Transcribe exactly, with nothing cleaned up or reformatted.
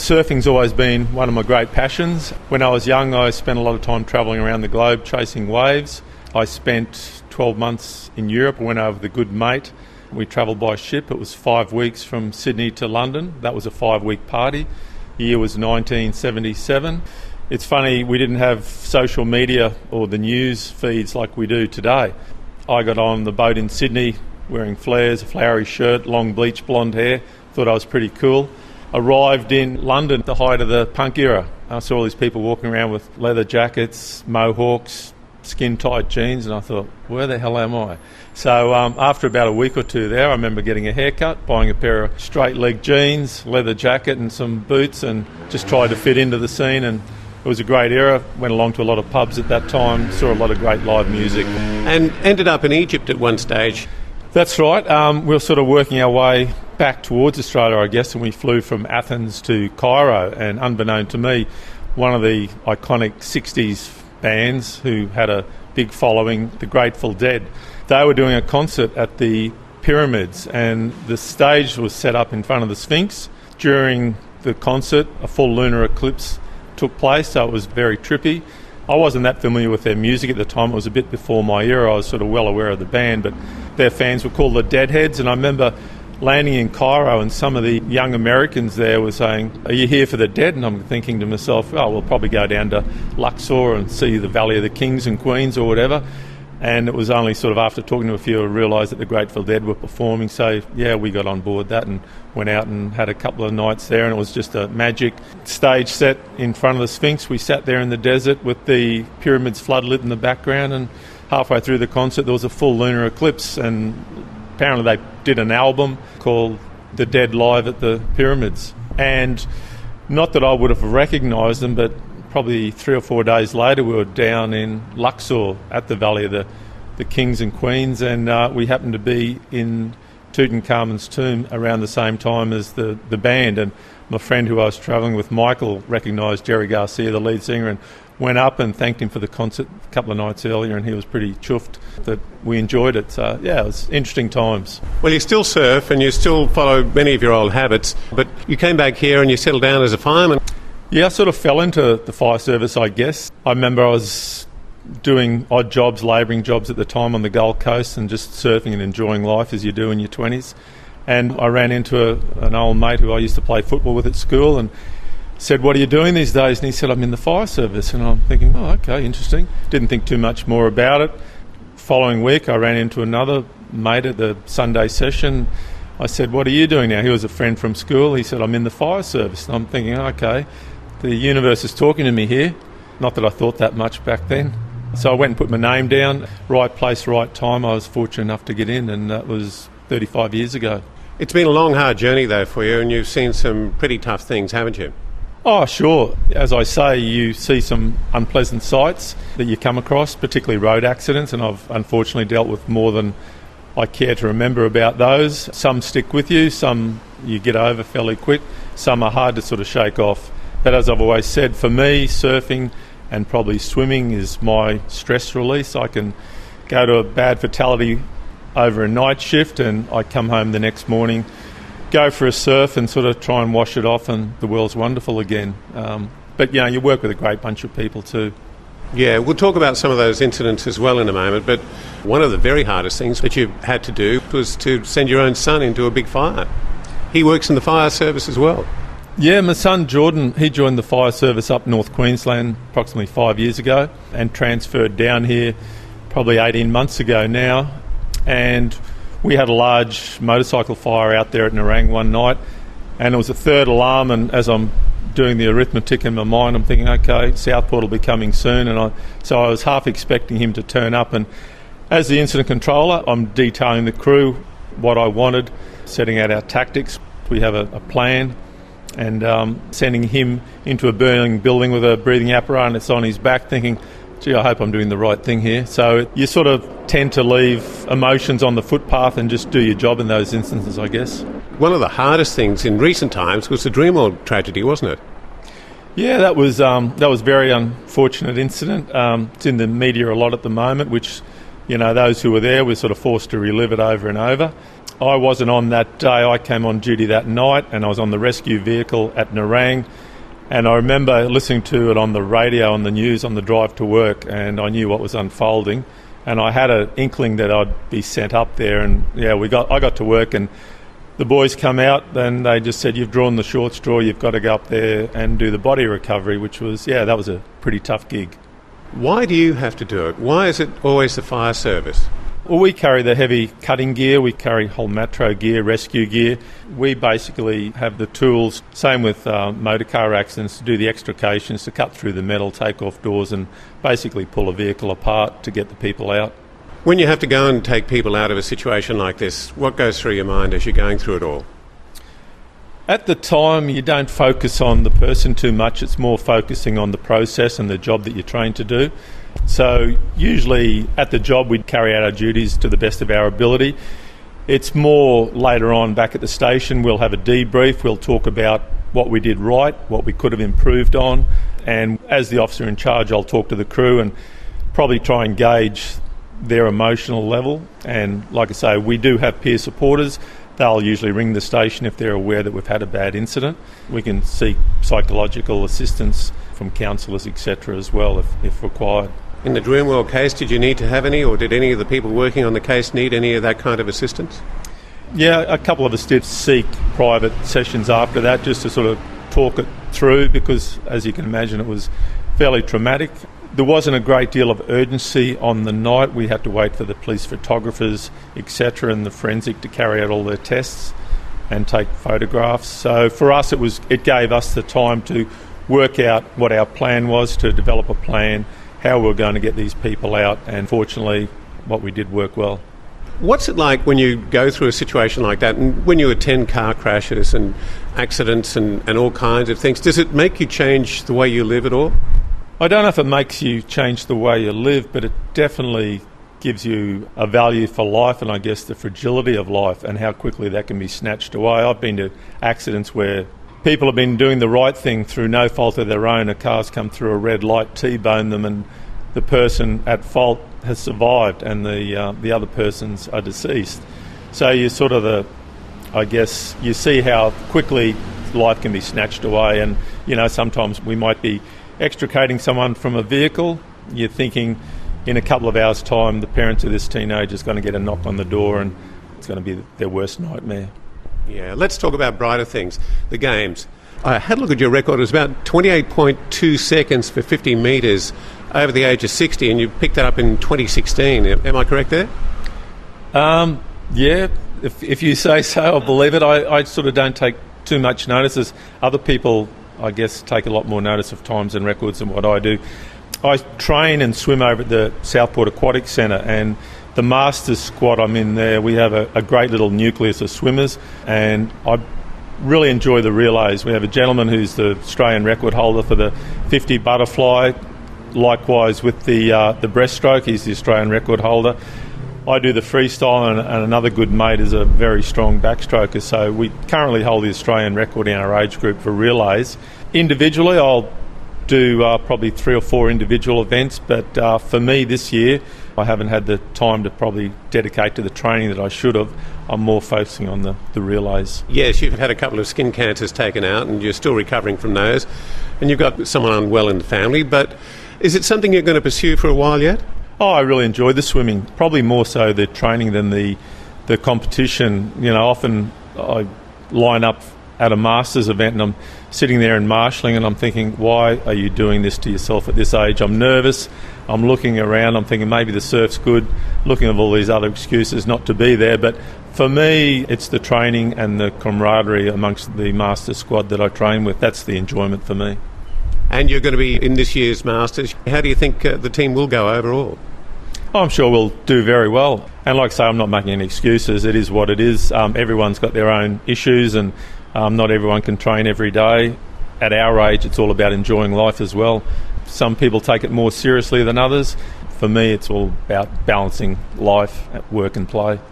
surfing's always been one of my great passions. When I was young, I spent a lot of time travelling around the globe chasing waves. I spent twelve months in Europe. I went over with a good mate. We travelled by ship. It was five weeks from Sydney to London. That was a five-week party. The year was nineteen seventy-seven. It's funny, we didn't have social media or the news feeds like we do today. I got on the boat in Sydney wearing flares, a flowery shirt, long bleach blonde hair. Thought I was pretty cool. Arrived in London at the height of the punk era. I saw all these people walking around with leather jackets, mohawks, skin-tight jeans, and I thought, where the hell am I? So um, after about a week or two there, I remember getting a haircut, buying a pair of straight-leg jeans, leather jacket and some boots, and just tried to fit into the scene. And it was a great era. Went along to a lot of pubs at that time, saw a lot of great live music. And ended up in Egypt at one stage. That's right. Um, we were sort of working our way back towards Australia, I guess, and we flew from Athens to Cairo. And unbeknown to me, one of the iconic sixties bands who had a big following, the Grateful Dead, they were doing a concert at the Pyramids, and the stage was set up in front of the Sphinx. During the concert, a full lunar eclipse took place, so it was very trippy. I wasn't that familiar with their music at the time. It was a bit before my era. I was sort of well aware of the band, but their fans were called the Deadheads, and I remember landing in Cairo and some of the young Americans there were saying, "Are you here for the Dead?" And I'm thinking to myself, oh, we'll probably go down to Luxor and see the Valley of the Kings and Queens or whatever. And it was only sort of after talking to a few I realised that the Grateful Dead were performing. So, yeah, we got on board that and went out and had a couple of nights there, and it was just a magic stage set in front of the Sphinx. We sat there in the desert with the pyramids floodlit in the background, and halfway through the concert there was a full lunar eclipse, and apparently they did an album called The Dead Live at the Pyramids. And not that I would have recognised them, but probably three or four days later we were down in Luxor at the Valley of the, the Kings and Queens, and uh, we happened to be in Tutankhamun's tomb around the same time as the, the band. And my friend who I was travelling with, Michael, recognised Jerry Garcia, the lead singer, and went up and thanked him for the concert a couple of nights earlier, and he was pretty chuffed that we enjoyed it. So, yeah, it was interesting times. Well, you still surf and you still follow many of your old habits, but you came back here and you settled down as a fireman. Yeah, I sort of fell into the fire service, I guess. I remember I was doing odd jobs, labouring jobs at the time on the Gold Coast and just surfing and enjoying life as you do in your twenties. And I ran into a, an old mate who I used to play football with at school and said, "What are you doing these days?" And he said, "I'm in the fire service." And I'm thinking, oh, okay, interesting. Didn't think too much more about it. Following week, I ran into another mate at the Sunday session. I said, "What are you doing now?" He was a friend from school. He said, "I'm in the fire service." And I'm thinking, okay, the universe is talking to me here. Not that I thought that much back then. So I went and put my name down. Right place, right time. I was fortunate enough to get in, and that was thirty-five years ago. It's been a long, hard journey, though, for you, and you've seen some pretty tough things, haven't you? Oh, sure. As I say, you see some unpleasant sights that you come across, particularly road accidents, and I've unfortunately dealt with more than I care to remember about those. Some stick with you, some you get over fairly quick, some are hard to sort of shake off. But as I've always said, for me, surfing and probably swimming is my stress release. I can go to a bad fatality over a night shift and I come home the next morning, go for a surf and sort of try and wash it off, and the world's wonderful again. Um, but, you know, you work with a great bunch of people too. Yeah, we'll talk about some of those incidents as well in a moment, but one of the very hardest things that you had to do was to send your own son into a big fire. He works in the fire service as well. Yeah, my son Jordan, he joined the fire service up North Queensland approximately five years ago and transferred down here probably eighteen months ago now. And we had a large motorcycle fire out there at Nerang one night, and it was a third alarm, and as I'm doing the arithmetic in my mind, I'm thinking, okay, Southport will be coming soon. And I, so I was half expecting him to turn up, and as the incident controller, I'm detailing the crew, what I wanted, setting out our tactics. We have a, a plan, and um, sending him into a burning building with a breathing apparatus on his back, thinking, gee, I hope I'm doing the right thing here. So you sort of tend to leave emotions on the footpath and just do your job in those instances, I guess. One of the hardest things in recent times was the Dreamworld tragedy, wasn't it? Yeah, that was um, that was a very unfortunate incident. Um, it's in the media a lot at the moment, which, you know, those who were there were sort of forced to relive it over and over. I wasn't on that day. I came on duty that night and I was on the rescue vehicle at Nerang, and I remember listening to it on the radio, on the news, on the drive to work, and I knew what was unfolding, and I had an inkling that I'd be sent up there. And yeah, we got I got to work, and the boys come out and they just said, you've drawn the short straw, you've got to go up there and do the body recovery, which was, yeah, that was a pretty tough gig. Why do you have to do it? Why is it always the fire service? Well, we carry the heavy cutting gear, we carry whole matro gear, rescue gear. We basically have the tools, same with uh, motor car accidents, to do the extrications, to cut through the metal, take off doors and basically pull a vehicle apart to get the people out. When you have to go and take people out of a situation like this, what goes through your mind as you're going through it all? At the time, you don't focus on the person too much. It's more focusing on the process and the job that you're trained to do. So usually at the job, we'd carry out our duties to the best of our ability. It's more later on back at the station, we'll have a debrief. We'll talk about what we did right, what we could have improved on. And as the officer in charge, I'll talk to the crew and probably try and gauge their emotional level. And like I say, we do have peer supporters. They'll usually ring the station if they're aware that we've had a bad incident. We can seek psychological assistance from counsellors, et cetera as well if, if required. In the Dreamworld case, did you need to have any, or did any of the people working on the case need any of that kind of assistance? Yeah, a couple of us did seek private sessions after that just to sort of talk it through because, as you can imagine, it was fairly traumatic. There wasn't a great deal of urgency on the night. We had to wait for the police photographers, et cetera, and the forensic to carry out all their tests and take photographs. So for us, it was it gave us the time to work out what our plan was, to develop a plan, how we were going to get these people out, and fortunately, what we did worked well. What's it like when you go through a situation like that, and when you attend car crashes and accidents and, and all kinds of things? Does it make you change the way you live at all? I don't know if it makes you change the way you live, but it definitely gives you a value for life and I guess the fragility of life and how quickly that can be snatched away. I've been to accidents where people have been doing the right thing through no fault of their own. A car's come through a red light, T-boned them, and the person at fault has survived and the uh, the other persons are deceased. So you sort of, the, I guess, you see how quickly life can be snatched away. And, you know, sometimes we might be extricating someone from a vehicle, you're thinking in a couple of hours' time the parents of this teenager is going to get a knock on the door and it's going to be their worst nightmare. Yeah, let's talk about brighter things, the games. I had a look at your record. It was about twenty-eight point two seconds for fifty metres over the age of sixty, and you picked that up in twenty sixteen. Am I correct there? Um, yeah, if, if you say so, I'll believe it. I, I sort of don't take too much notice as other people, I guess, take a lot more notice of times and records than what I do. I train and swim over at the Southport Aquatic Centre, and the Masters squad I'm in there, we have a, a great little nucleus of swimmers, and I really enjoy the relays. We have a gentleman who's the Australian record holder for the fifty butterfly, likewise with the uh, the breaststroke, he's the Australian record holder. I do the freestyle, and, and another good mate is a very strong backstroker, so we currently hold the Australian record in our age group for relays. Individually, I'll do uh, probably three or four individual events, but uh, for me this year, I haven't had the time to probably dedicate to the training that I should have. I'm more focusing on the, the relays. Yes, you've had a couple of skin cancers taken out and you're still recovering from those, and you've got someone unwell in the family, but is it something you're going to pursue for a while yet? Oh, I really enjoy the swimming, probably more so the training than the the competition. You know, often I line up at a Masters event and I'm sitting there in marshalling and I'm thinking, why are you doing this to yourself at this age? I'm nervous, I'm looking around, I'm thinking maybe the surf's good, looking at all these other excuses not to be there. But for me, it's the training and the camaraderie amongst the Masters squad that I train with. That's the enjoyment for me. And you're going to be in this year's Masters. How do you think uh, the team will go overall? I'm sure we'll do very well. And like I say, I'm not making any excuses. It is what it is. Um, everyone's got their own issues and um, not everyone can train every day. At our age, it's all about enjoying life as well. Some people take it more seriously than others. For me, it's all about balancing life, work and play.